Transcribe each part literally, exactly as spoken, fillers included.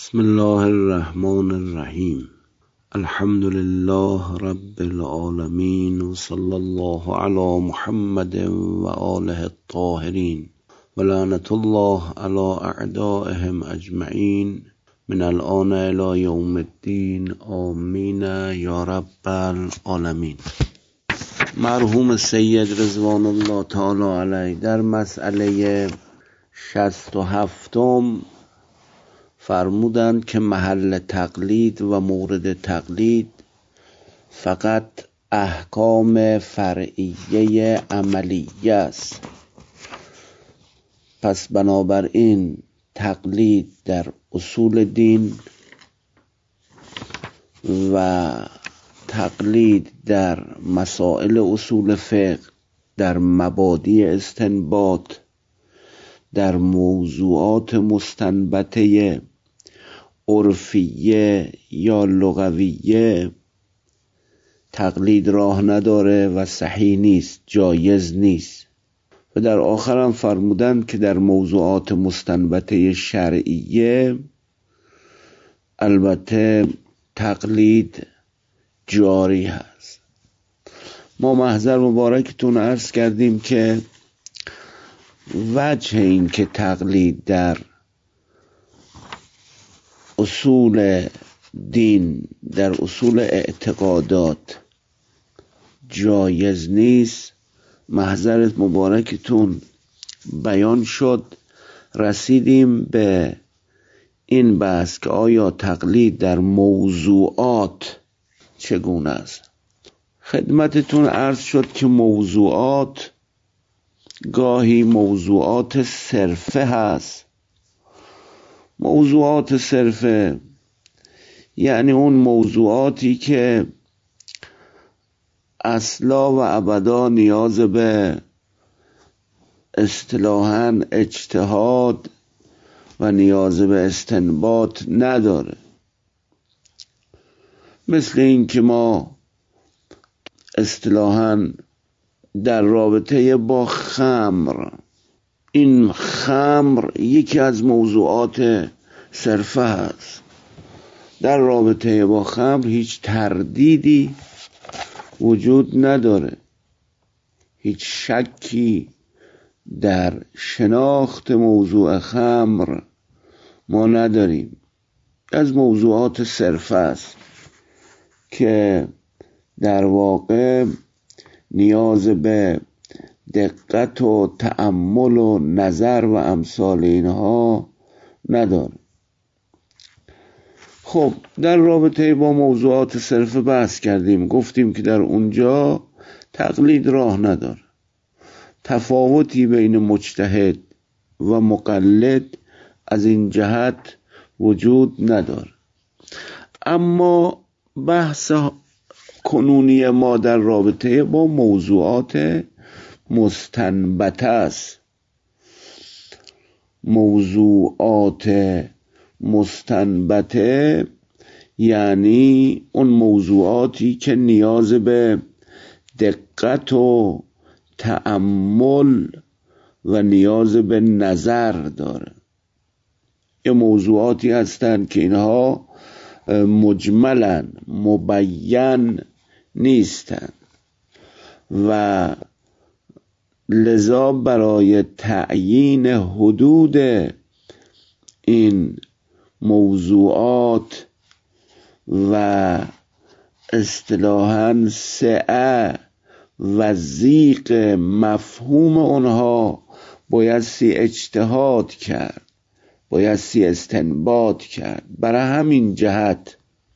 بسم الله الرحمن الرحیم. الحمد لله رب العالمین و صلی الله علی محمد و آله الطاهرین و لعنت الله علی اعدائهم اجمعین من الآن الی یوم الدین آمین یا رب العالمین. مرحوم سید رضوان الله تعالی علیه در مسئله شصت و هفتم فرمودند که محل تقلید و مورد تقلید فقط احکام فرعیه عملیه است. پس بنابراین تقلید در اصول دین و تقلید در مسائل اصول فقه، در مبادی استنباط، در موضوعات مستنبطه عرفیه یا لغویه تقلید راه نداره و صحیح نیست، جایز نیست. و در آخر هم فرمودند که در موضوعات مستنبطه شرعیه البته تقلید جاری هست. ما محضر مبارکتون عرض کردیم که وجه این که تقلید در اصول دین، در اصول اعتقادات جایز نیست محضر مبارکتون بیان شد. رسیدیم به این بحث که آیا تقلید در موضوعات چگونه است. خدمتتون عرض شد که موضوعات گاهی موضوعات صرفه هست. موضوعات صرفه یعنی اون موضوعاتی که اصلا و ابدا نیاز به اصطلاحاً اجتهاد و نیاز به استنباط نداره. مثل این که ما اصطلاحاً در رابطه با خمر، این خمر یکی از موضوعات صرفه است. در رابطه با خمر هیچ تردیدی وجود نداره، هیچ شکی در شناخت موضوع خمر ما نداریم. از موضوعات صرفه است که در واقع نیاز به دقت و تأمل و نظر و امثال اینها نداره. خب در رابطه با موضوعات صرفه بحث کردیم، گفتیم که در اونجا تقلید راه نداره. تفاوتی بین مجتهد و مقلد از این جهت وجود نداره. اما بحث کنونی ما در رابطه با موضوعات مستنبطه است. موضوعات مستنبطه یعنی اون موضوعاتی که نیاز به دقت و تأمل و نیاز به نظر داره. یه موضوعاتی هستند که اینها مجملن، مبین نیستند و لذا برای تعیین حدود این موضوعات و اصطلاحاً سعه و ضیق مفهوم اونها بایستی اجتهاد کرد، بایستی استنباط کرد. برای همین جهت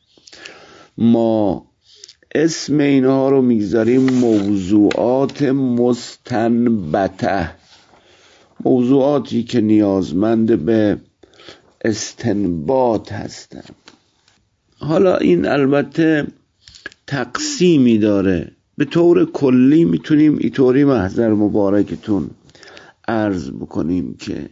ما اسم اینها رو میگذاریم موضوعات مستنبطه، موضوعاتی که نیازمند به استنباط هستند. حالا این البته تقسیمی داره. به طور کلی میتونیم اینطوری محضر مبارکتون عرض بکنیم که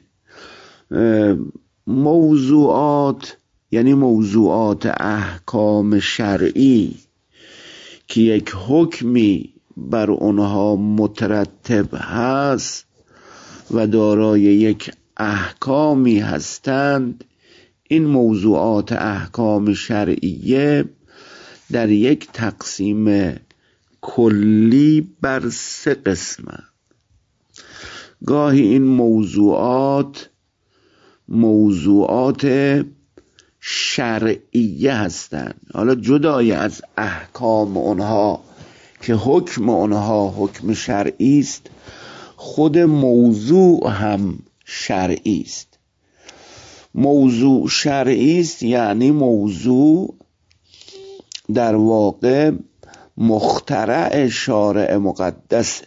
موضوعات یعنی موضوعات احکام شرعی که یک حکمی بر آنها مترتب هست و دارای یک احکامی هستند، این موضوعات احکام شرعیه در یک تقسیم کلی بر سه قسمه. گاهی این موضوعات موضوعات شرعیه هستند، حالا جدای از احکام اونها که حکم اونها حکم شرعی است، خود موضوع هم شرعی است. موضوع شرعی است یعنی موضوع در واقع مخترع شارع مقدس.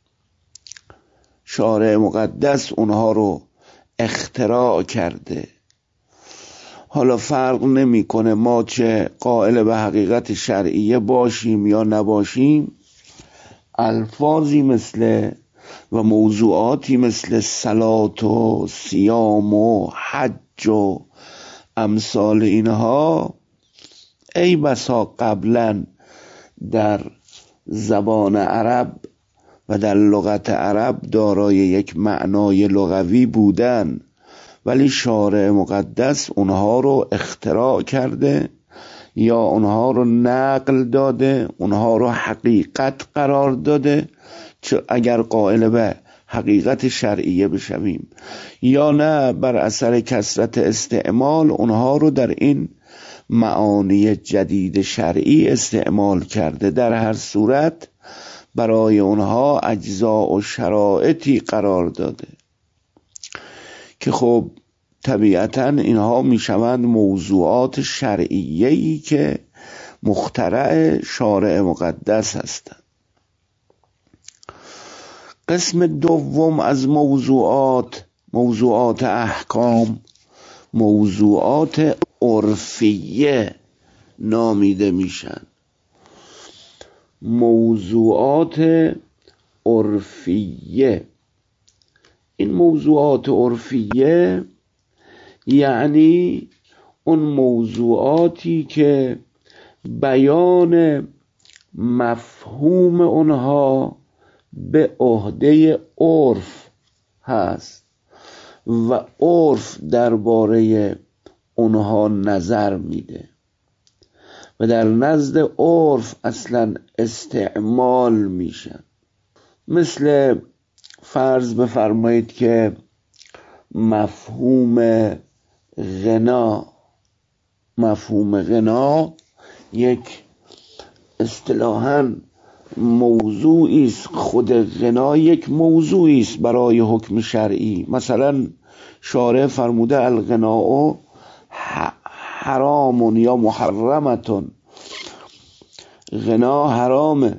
شارع مقدس اونها رو اختراع کرده. حالا فرق نمیکنه ما چه قائل به حقیقت شرعیه باشیم یا نباشیم، الفاظی مثل و موضوعاتی مثل صلات و صیام و حج و امثال اینها ای بسا قبلا در زبان عرب و در لغت عرب دارای یک معنای لغوی بودن، ولی شارع مقدس اونها رو اختراع کرده یا اونها رو نقل داده، اونها رو حقیقت قرار داده، چه اگر قائل به حقیقت شرعیه بشویم، یا نه بر اثر کثرت استعمال اونها رو در این معانی جدید شرعی استعمال کرده. در هر صورت برای اونها اجزاء و شرایطی قرار داده که خب طبیعتاً اینها میشوند موضوعات شرعیه‌ای که مخترع شارع مقدس هستند. قسم دوم از موضوعات موضوعات احکام موضوعات عرفیه نامیده میشن. موضوعات عرفیه، این موضوعات عرفیه یعنی اون موضوعاتی که بیان مفهوم اونها به عهده عرف هست و عرف درباره اونها نظر میده و در نزد عرف اصلا استعمال میشن. مثل فرض بفرمایید که مفهوم غنا مفهوم غنا یک اصطلاحاً موضوعی است، خود غنا یک موضوعی است برای حکم شرعی. مثلا شارع فرموده الغناء حرام یا محرمتون، غنا حرامه.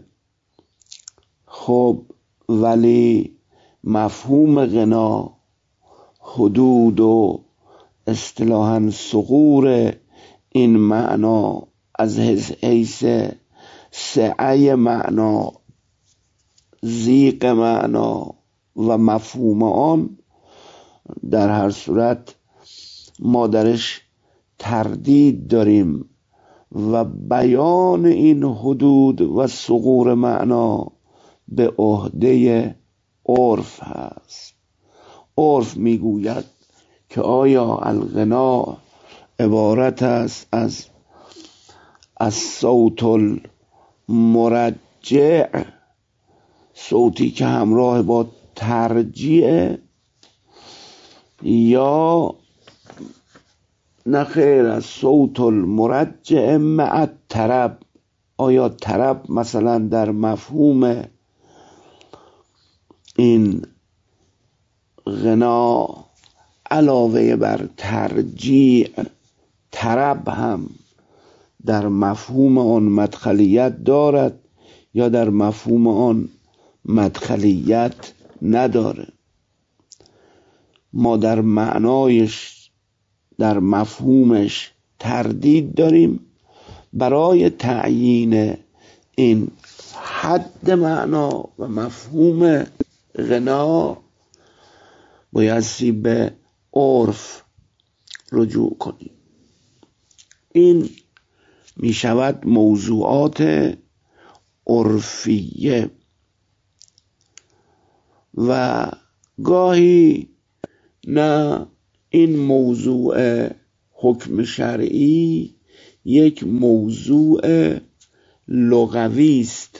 خب ولی مفهوم غنا، حدود و اصطلاحاً ثغور این معنا از حیث سعی معنا، ضیق معنا و مفهوم آن، در هر صورت ما درش تردید داریم و بیان این حدود و ثغور معنا به عهده عرف هست. عرف میگوید که آیا الغنا عبارت است از از صوت المرجع، صوتی که همراه با ترجیع، یا نخیر از صوت المرجع مع طرب. آیا طرب مثلا در مفهوم این غنا علاوه بر ترجیع طرب هم در مفهوم آن مدخلیت دارد یا در مفهوم آن مدخلیت نداره؟ ما در معنایش در مفهومش تردید داریم. برای تعیین این حد معنا و مفهوم غنا بایستی به عرف رجوع کنیم. این می شود موضوعات عرفیه. و گاهی نه این موضوع حکم شرعی یک موضوع لغوی است،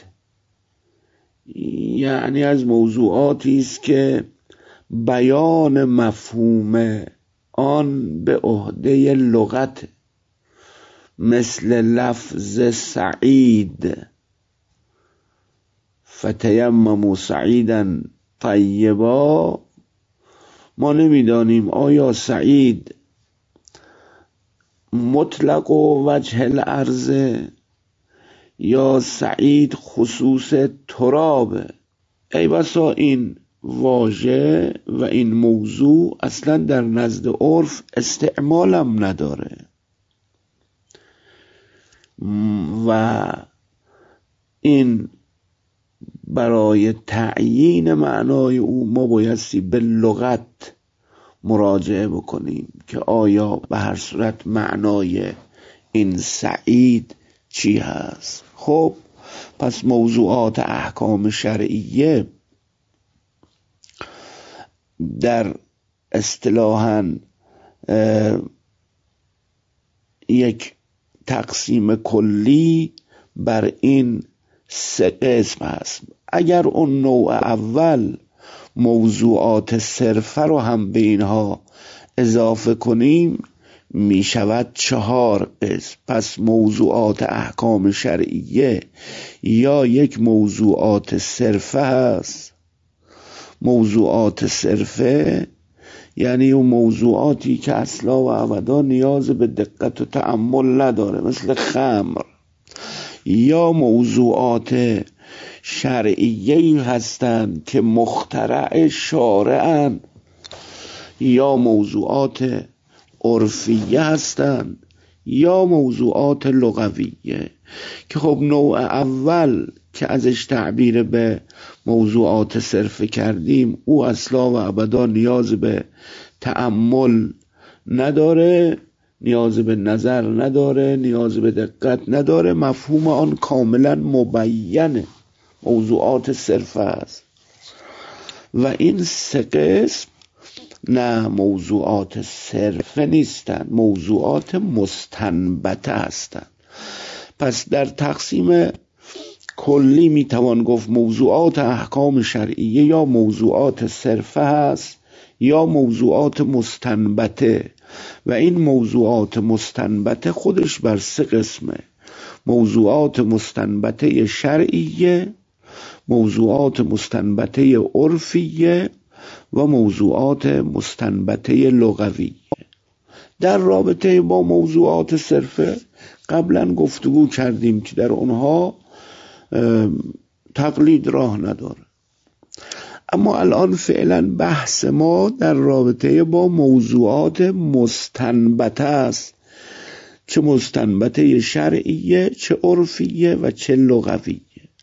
یعنی از موضوعاتی است که بیان مفهوم آن به عهده لغت، مثل لفظ سعید، فتیمموا سعیدا طیبا. ما نمیدانیم آیا سعید مطلق و وجه الارض یا سعید خصوص تراب. ای بسا این واژه و این موضوع اصلا در نزد عرف استعمالم نداره و این برای تعیین معنای او ما بایستی به لغت مراجعه بکنیم که آیا به هر صورت معنای این سعید چی هست. خب پس موضوعات احکام شرعیه در اصطلاحاً یک تقسیم کلی بر این سه قسم هست. اگر اون نوع اول موضوعات صرفه رو هم به اینها اضافه کنیم می شود چهار قسم. پس موضوعات احکام شرعیه یا یک موضوعات صرفه هست. موضوعات صرفه یعنی اون موضوعاتی که اصلا و ابدا نیاز به دقت و تأمل نداره، مثل خمر. یا موضوعات شرعیه هستند که مخترع شارعن، یا موضوعات عرفیه هستند، یا موضوعات لغویه که خب نوع اول که ازش تعبیر به موضوعات صرفه کردیم او اصلا و ابدا نیاز به تأمل نداره، نیاز به نظر نداره، نیاز به دقت نداره، مفهوم آن کاملا مبینه، موضوعات صرفه است. و این سه قسم نه موضوعات صرفه نیستند، موضوعات مستنبته هستند. پس در تقسیم کلی میتوان گفت موضوعات احکام شرعیه یا موضوعات صرفه هست یا موضوعات مستنبته. و این موضوعات مستنبته خودش بر سه قسمه: موضوعات مستنبته شرعیه، موضوعات مستنبته عرفیه و موضوعات مستنبته لغویه. در رابطه با موضوعات صرفه قبلا گفتگو کردیم که در اونها تقلید راه نداره، اما الان فعلا بحث ما در رابطه با موضوعات مستنبته است، چه مستنبته شرعیه، چه عرفیه و چه لغویه.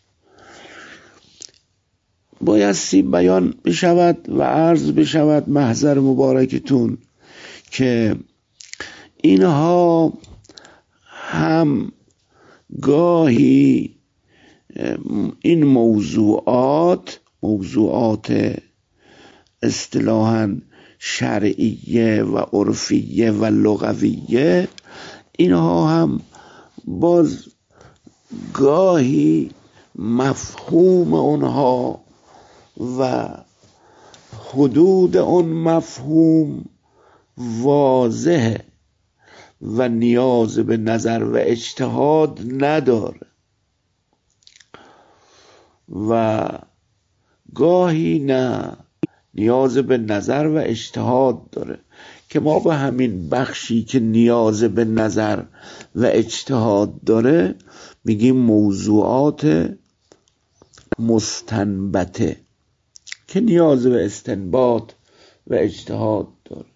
بایستی بیان بشود و عرض بشود محضر مبارکتون که اینها هم گاهی این موضوعات موضوعات اصطلاحاً شرعیه و عرفیه و لغویه، اینها هم باز گاهی مفهوم اونها و حدود اون مفهوم واضحه و نیاز به نظر و اجتهاد نداره و گاهی نه، نیاز به نظر و اجتهاد داره که ما به همین بخشی که نیاز به نظر و اجتهاد داره میگیم موضوعات مستنبته که نیاز به استنباط و اجتهاد داره.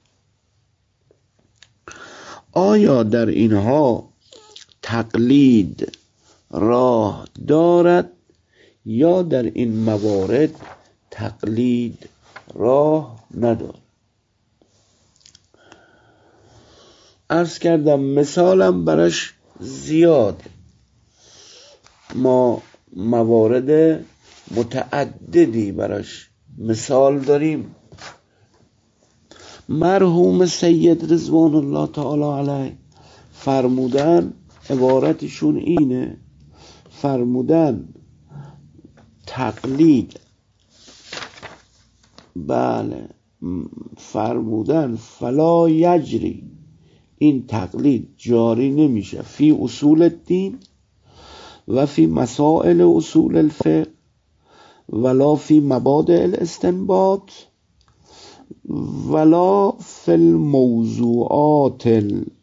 آیا در اینها تقلید راه دارد یا در این موارد تقلید راه ندارد؟ عرض کردم مثالم برش زیاد، ما موارد متعددی برش مثال داریم. مرحوم سید رضوان الله تعالی علیه فرمودن، عبارتشون اینه، فرمودن تقلید، بله فرمودن فلا یجری، این تقلید جاری نمیشه فی اصول الدین و فی مسائل اصول الفقه ولا فی مبادئ الاستنباط ولا فی الموضوعات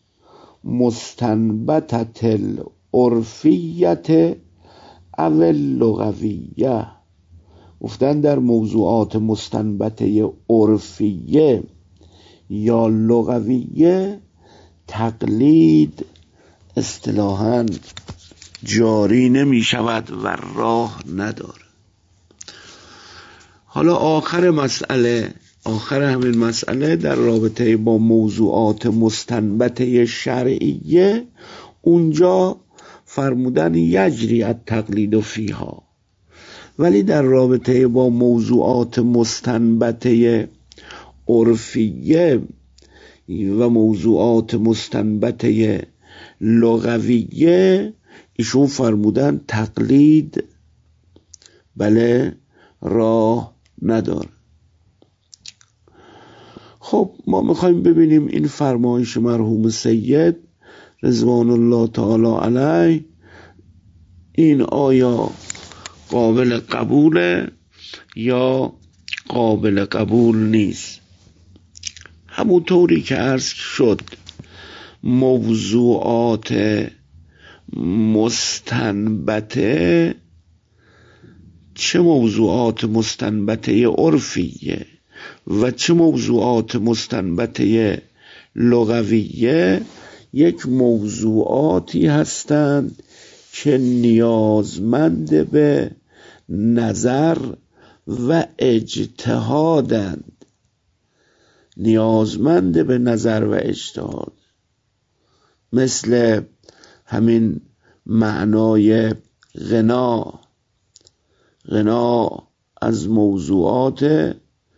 المستنبطة العرفیة او اللغویه. گفتن در موضوعات مستنبطه عرفیه یا لغویه تقلید اصطلاحاً جاری نمی شود و راه نداره. حالا آخر مسئله، آخر همین مسئله در رابطه با موضوعات مستنبطه شرعیه، اونجا فرمودن یجری التقلید فیها، ولی در رابطه با موضوعات مستنبطه عرفیه و موضوعات مستنبطه لغویه ایشون فرمودن تقلید بله راه نداره. خب ما میخوایم ببینیم این فرمایش مرحوم سید رضوان الله تعالی علیه این آیا قابل قبوله یا قابل قبول نیست. همونطوری که عرض شد موضوعات مستنبطه، چه موضوعات مستنبطه عرفیه و چه موضوعات مستنبطه لغویه، یک موضوعاتی هستند که نیازمند به نظر و اجتهادند، نیازمند به نظر و اجتهاد، مثل همین معنای غنا. غنا از موضوعات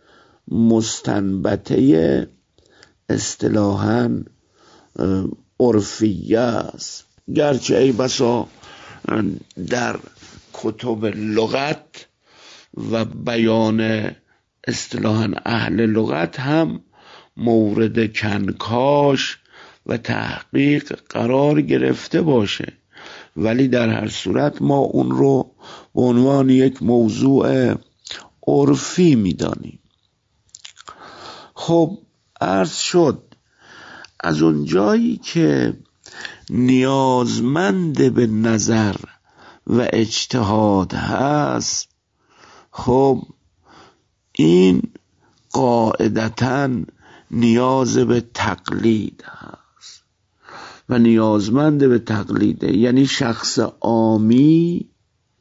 مستنبطه اصطلاحاً عرفیه است، گرچه ای بسا در کتب لغت و بیان اصطلاحاً اهل لغت هم مورد کنکاش و تحقیق قرار گرفته باشه، ولی در هر صورت ما اون رو به عنوان یک موضوع عرفی میدانیم. خب عرض شد از اون جایی که نیازمند به نظر و اجتهاد هست، خب این قاعدتاً نیاز به تقلید هست و نیازمند به تقلیده، یعنی شخص عامی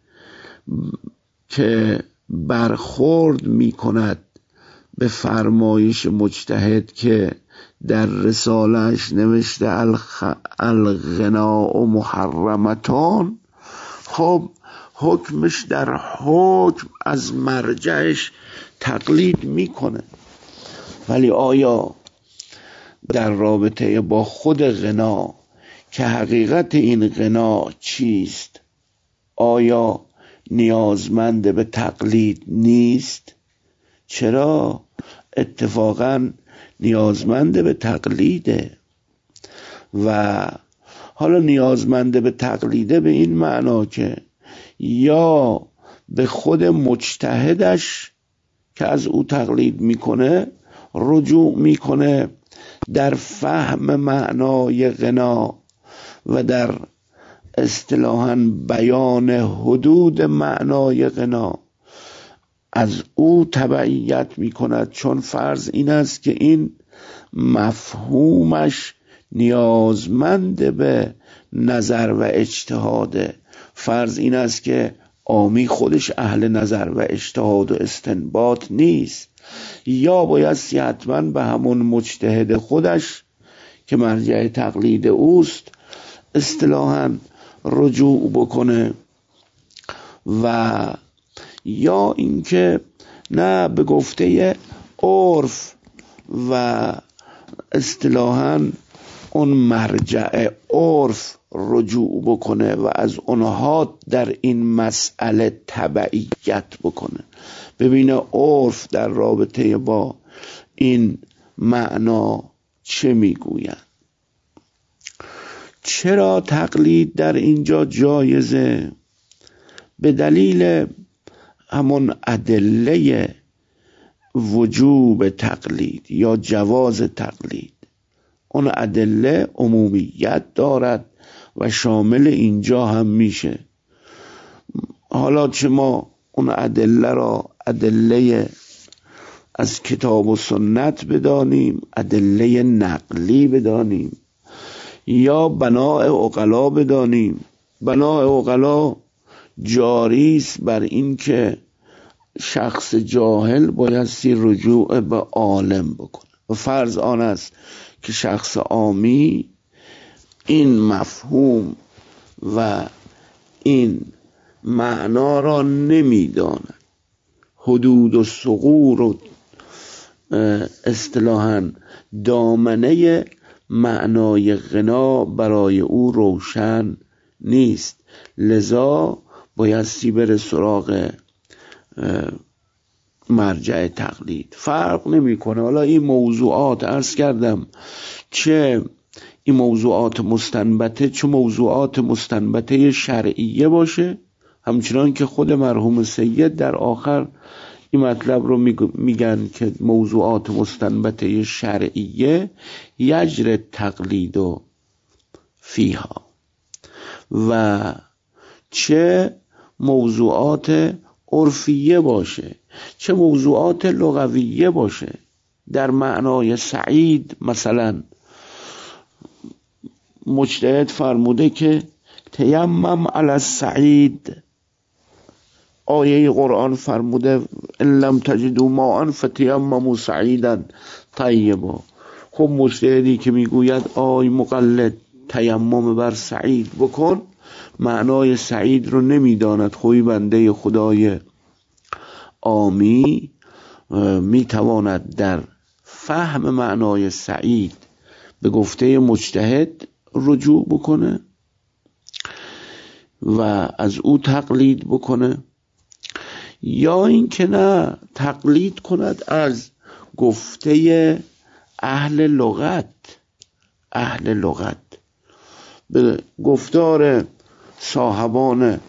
که برخورد می کند به فرمایش مجتهد که در رسالهش نوشته الخ... الغناء محرمتان، خب حکمش در حکم از مرجعش تقلید میکنه، ولی آیا در رابطه با خود غنا که حقیقت این غنا چیست آیا نیازمند به تقلید نیست؟ چرا؟ اتفاقاً نیازمند به تقلیده. و حالا نیازمند به تقلیده به این معنا که یا به خود مجتهدش که از او تقلید میکنه رجوع میکنه در فهم معنای غنا و در اصطلاحاً بیان حدود معنای غنا از او تبعیت میکند، چون فرض این است که این مفهومش نیازمند به نظر و اجتهاده. فرض این است که عامی خودش اهل نظر و اجتهاد و استنباط نیست، یا بایستی حتما به همون مجتهد خودش که مرجع تقلید اوست اصطلاحاً رجوع بکنه، و یا اینکه نه به گفته عرف و اصطلاحاً اون مرجع عرف رجوع بکنه و از اونها در این مسئله تبعیت بکنه، ببینه عرف در رابطه با این معنا چه میگوید. چرا تقلید در اینجا جایزه؟ به دلیل همون ادله وجوب تقلید یا جواز تقلید. اون ادله عمومیت دارد و شامل اینجا هم میشه. حالا چه ما اون ادله را ادله از کتاب و سنت بدانیم، ادله نقلی بدانیم، یا بناء عقلا بدانیم. بناء عقلا جاری است بر این که شخص جاهل بایستی رجوع به عالم بکنه و فرض آن است که شخص عامی این مفهوم و این معنا را نمیداند. حدود و ثغور و اصطلاحاً دامنه معنای غنا برای او روشن نیست، لذا بایستی بره سراغ مرجع تقلید. فرق نمیکنه. حالا این موضوعات عرض کردم، چه این موضوعات مستنبته چه موضوعات مستنبته شرعیه باشه، همچنان که خود مرحوم سید در آخر این مطلب رو میگن که موضوعات مستنبته شرعیه یجر تقلید و فیها، و چه موضوعات عرفیه باشه چه موضوعات لغویه باشه. در معنای سعید مثلا مجتهد فرموده که تیمم علی السعید، آیه قرآن فرموده ان لم تجدوا ماء فتیمموا سعیدا طیبا. خب مجتهدی که میگوید آی مقلد تیمم بر سعید بکن، معنای سعید رو نمیداند. خوی بنده خدای عامی میتواند در فهم معنای سعید به گفته مجتهد رجوع بکنه و از او تقلید بکنه، یا اینکه نه تقلید کند از گفته اهل لغت. اهل لغت به گفتار صاحبان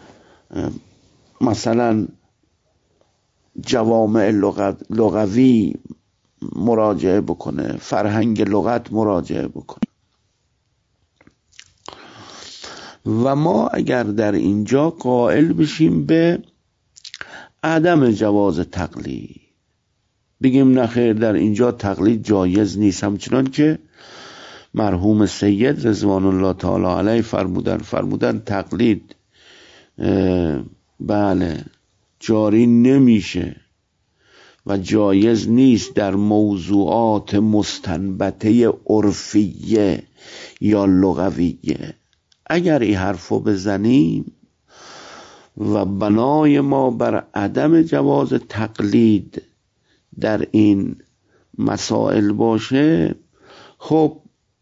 مثلا جوامع لغت لغوی مراجعه بکنه، فرهنگ لغت مراجعه بکنه. و ما اگر در اینجا قائل بشیم به عدم جواز تقلید، بگیم نخیر در اینجا تقلید جایز نیست، همچنان که مرحوم سید رضوان الله تعالی علیه فرمودن فرمودن تقلید بله جاری نمیشه و جایز نیست در موضوعات مستنبته عرفیه یا لغویه. اگر این حرفو بزنیم و بنای ما بر عدم جواز تقلید در این مسائل باشه، خب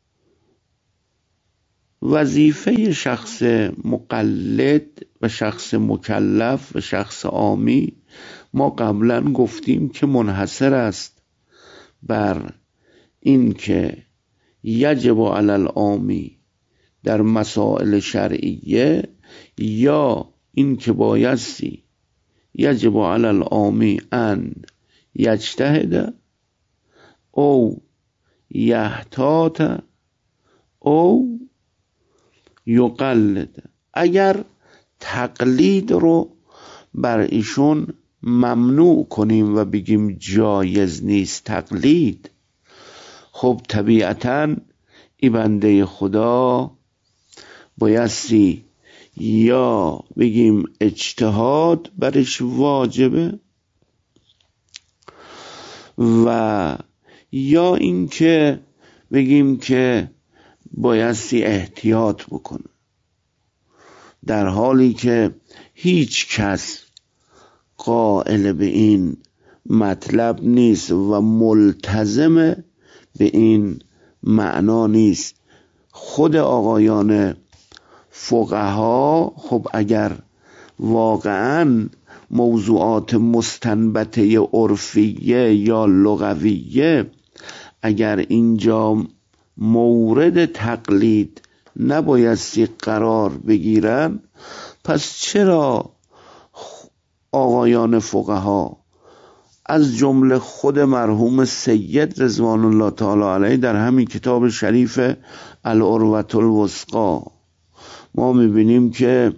وظیفه شخص مقلد و شخص مکلف و شخص عامی ما قبلا گفتیم که منحصر است بر این که یجب علی العامی در مسائل شرعیه، یا این که بایستی یجب علی العامی ان یجتهد او یحتاط او یقلد. اگر تقلید رو بر ایشون ممنوع کنیم و بگیم جایز نیست تقلید، خب طبیعتاً ای بنده خدا بایستی یا بگیم اجتهاد برش واجبه و یا اینکه بگیم که بایستی احتیاط بکنه، در حالی که هیچ کس قائل به این مطلب نیست و ملتزم به این معنا نیست. خود آقایان فقها خب اگر واقعا موضوعات مستنبطه عرفیه یا لغویه اگر اینجا مورد تقلید نبایستی قرار بگیرن، پس چرا آقایان فقها از جمله خود مرحوم سید رضوان الله تعالی علیه در همین کتاب شریف العروة الوثقی ما میبینیم که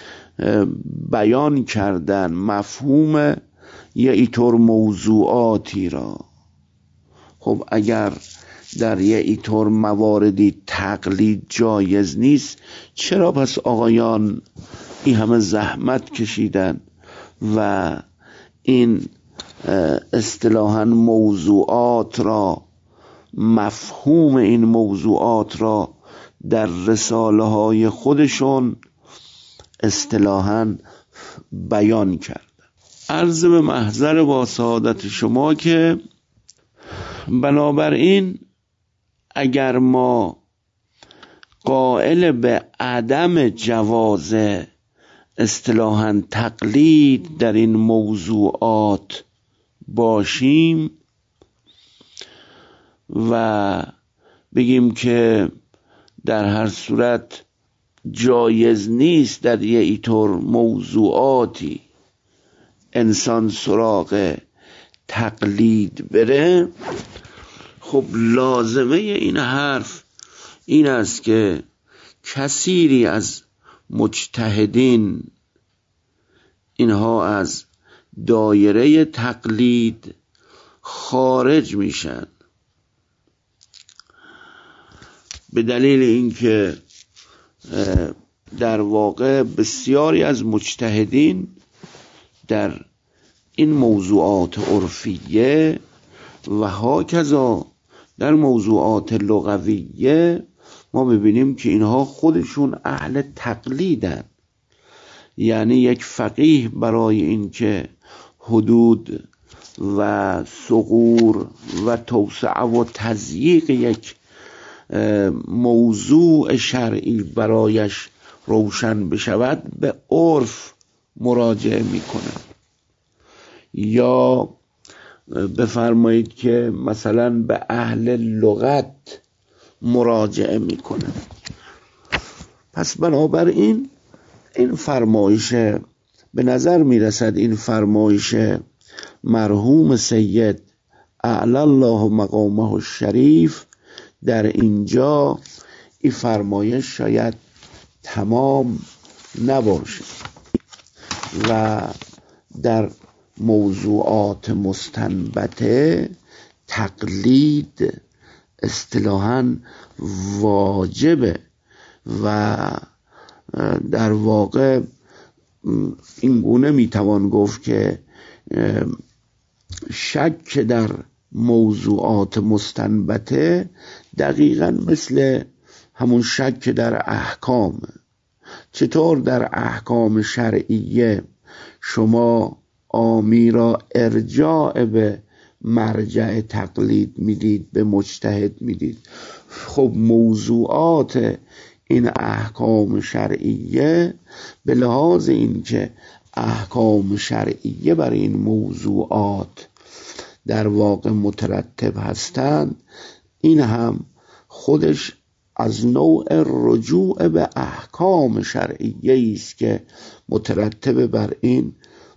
بیان کردن مفهوم یه اینطور موضوعاتی را. خب اگر در یه اینطور مواردی تقلید جایز نیست، چرا پس آقایان این همه زحمت کشیدن و این اصطلاحاً موضوعات را، مفهوم این موضوعات را در رساله های خودشون اصطلاحاً بیان کرد؟ عرض به محضر با سعادت شما که بنابراین اگر ما قائل به عدم جواز اصطلاحاً تقلید در این موضوعات باشیم و بگیم که در هر صورت جایز نیست در یه اینطور موضوعاتی انسان سراغ تقلید بره، خب لازمه این حرف این است که کثیری از مجتهدین اینها از دایره تقلید خارج میشن، به دلیل اینکه در واقع بسیاری از مجتهدین در این موضوعات عرفیه و هاکذا در موضوعات لغویه ما ببینیم که اینها خودشون اهل تقلیدن. یعنی یک فقیه برای اینکه حدود و ثغور و توسعه و تضییق یک موضوع شرعی برایش روشن بشود به عرف مراجعه میکنه، یا بفرمایید که مثلا به اهل لغت مراجعه میکنه. پس بنابراین این فرمایش به نظر میرسد این فرمایش مرحوم سید اعلی الله مقامه الشریف در اینجا این فرمایش شاید تمام نباشه و در موضوعات مستنبطه تقلید اصطلاحاً واجبه و در واقع این گونه میتوان گفت که شک در موضوعات مستنبطه دقیقاً مثل همون شک در احکام. چطور در احکام شرعیه شما عامی را ارجاع به مرجع تقلید میدید، به مجتهد میدید، خب موضوعات این احکام شرعیه به لحاظ این که احکام شرعیه برای این موضوعات در واقع مترتب هستند، این هم خودش از نوع رجوع به احکام شرعیه است که مترتب بر این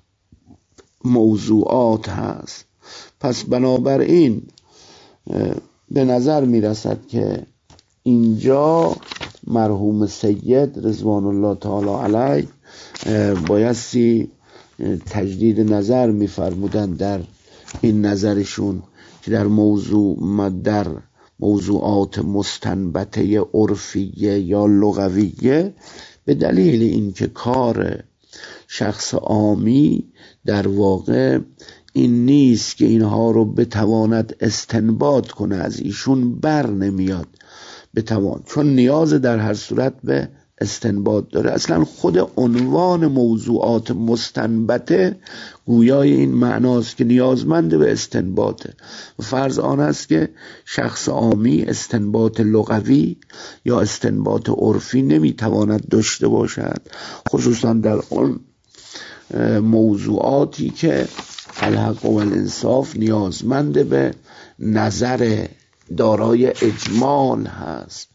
موضوعات هست. پس بنابراین به نظر می رسد که اینجا مرحوم سید رضوان الله تعالی علیه بایستی تجدید نظر می فرمودن در این نظرشون که در موضوع در موضوعات مستنبطه عرفیه یا لغویه به دلیل اینکه کار شخص عامی در واقع این نیست که اینها رو بتواند استنباط کنه، از ایشون بر نمیاد بتوان، چون نیاز در هر صورت به استنباط داره. اصلا خود عنوان موضوعات مستنبته گویای این معناست که نیازمند به استنباطه. فرض آن است که شخص عامی استنباط لغوی یا استنباط عرفی نمیتواند داشته باشد، خصوصا در آن موضوعاتی که الحق و الانصاف نیازمند به نظر دارای اجمال هست.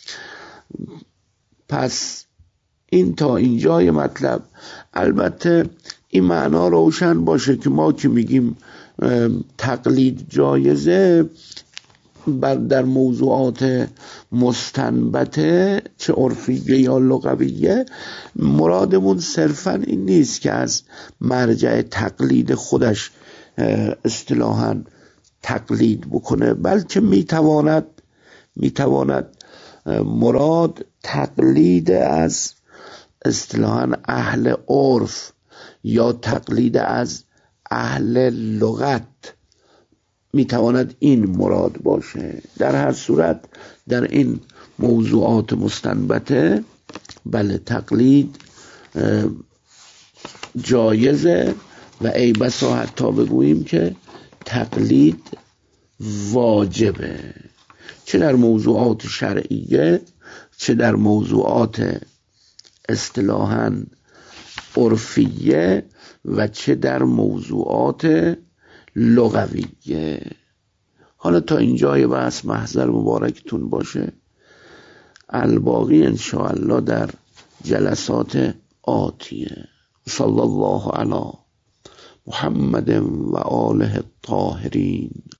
پس این تا اینجای مطلب. البته این معنا روشن باشه که ما که میگیم تقلید جایزه بر در موضوعات مستنبته چه عرفیه یا لغویه، مرادمون صرفا این نیست که از مرجع تقلید خودش اصطلاحاً تقلید بکنه، بلکه میتواند میتواند مراد تقلید از اصطلاحاً اهل عرف یا تقلید از اهل لغت میتواند این مراد باشه. در هر صورت در این موضوعات مستنبته بله تقلید جایزه و ای بسا حتی بگوییم که تقلید واجبه، چه در موضوعات شرعیه چه در موضوعات اصطلاحاً عرفیه و چه در موضوعات لغویه. حالا تا اینجای بحث محضر مبارکتون باشه، الباقی انشاءالله در جلسات آتیه. صلی الله علی محمد و آله الطاهرین.